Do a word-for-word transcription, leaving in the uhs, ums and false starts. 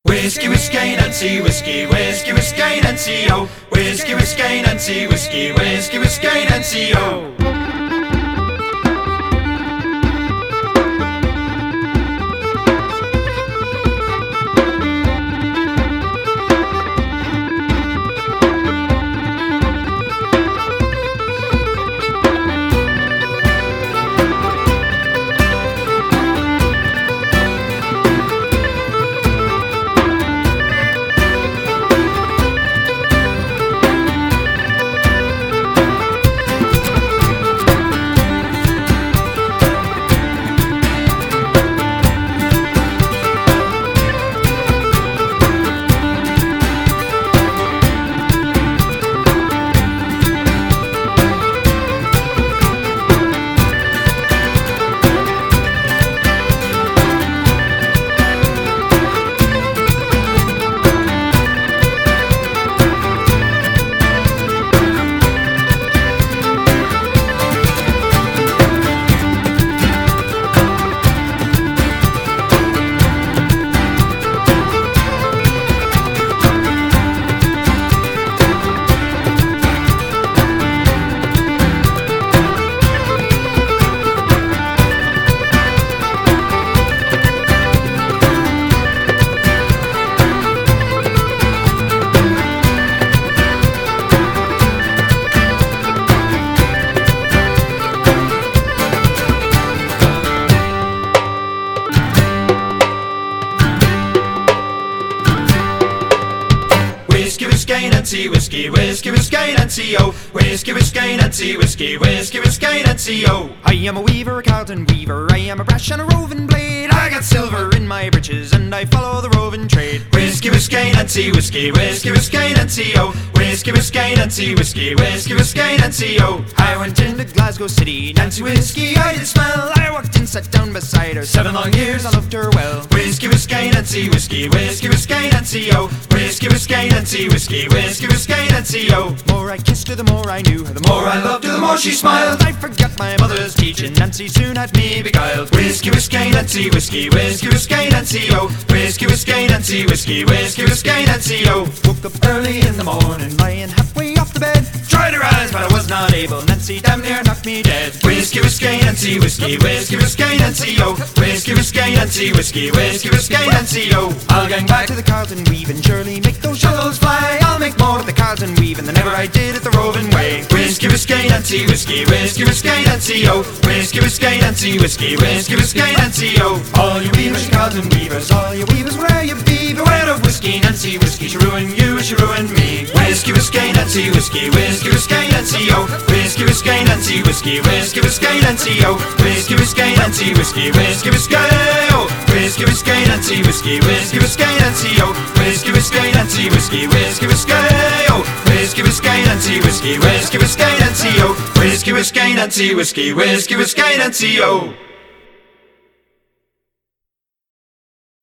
Whiskey, whiskey, Nancy, whiskey, whiskey, whiskey, Nancy, oh. Whiskey, whiskey, Nancy, whiskey, whiskey, whiskey, Nancy, oh. Whiskey, whiskey, Nancy, whiskey, whiskey, whiskey, Nancy, oh. Whiskey, whiskey, Nancy, whiskey, whiskey, whiskey, Nancy, oh. I am a weaver, a Carlton weaver, I am a brash and a roving blade. I got silver in my breeches and I follow the roving trade. Whiskey, whiskey, Nancy, whiskey, whiskey, whiskey, Nancy, oh. Whiskey, whiskey, Nancy, whiskey, whiskey, whiskey, Nancy, oh. I went into Glasgow City, Nancy whiskey I did smell. I walked in, sat down beside her, seven long years I loved her well. Whiskey, whiskey, Nancy, whiskey, whiskey, whiskey, Nancy, oh. Whiskey, whiskey, Nancy, whiskey, whiskey, whiskey, Nancy, oh. The more I kissed her, the more I knew her, the more I loved her, the more she smiled. I forgot my mother's teaching, Nancy soon had me beguiled. Whiskey, whiskey, Nancy, whiskey, whiskey, whiskey, Nancy, oh. Whiskey, whiskey, Nancy, whiskey, whiskey, whiskey, Nancy, oh. Woke up early in the morning, lying halfway off the bed. Tried to rise, but I was not able, Nancy damn near knocked me dead. Whiskey, whiskey, Nancy, whiskey, whiskey, whiskey, Nancy, oh. Whiskey, whiskey, Nancy, whiskey, whiskey, whiskey, Nancy, oh. I'll gang back to the Carlton weaving, surely make those shuttles fly. I'll make more at the Carlton weaving than ever I did at the roving way. Whiskey, whiskey, Nancy, whiskey, whiskey, whiskey, Nancy, oh. Whiskey, whiskey, Nancy, whiskey, whiskey, whiskey, Nancy, oh. All you weavers, Carlton weavers, all you weavers, where you be? Beware of whiskey, Nancy, whiskey, she ruined you, she ruined me. Whiskey, whiskey, Nancy, whiskey, whiskey, whiskey, Nancy, oh. Whiskey, whiskey, Nancy, whiskey, whiskey, whiskey, Nancy, oh. Whiskey, whiskey, Nancy, whiskey, whiskey, whiskey, oh. Whiskey, whiskey, Nancy, whiskey, whiskey, whiskey, Nancy, oh. Whiskey, whiskey, Nancy, whiskey, whiskey, whiskey, oh. Whiskey, whiskey, Nancy, whiskey, whiskey, whiskey, Nancy, oh. Whiskey, whiskey, Nancy, whiskey, whiskey, whiskey, Nancy, oh.